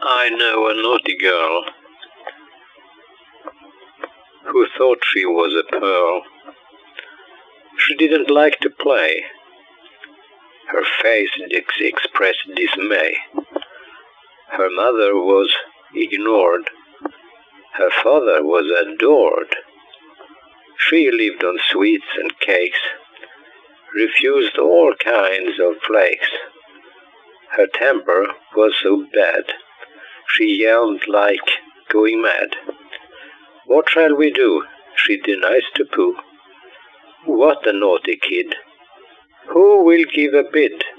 I know a naughty girl who thought she was a pearl. She didn't like to play. Her face expressed dismay. Her mother was ignored. Her father was adored. She lived on sweets and cakes, refused all kinds of flakes. Her temper was so bad, she yelled like going mad. What shall we do? She denies to poo. What a naughty kid! Who will give a bid?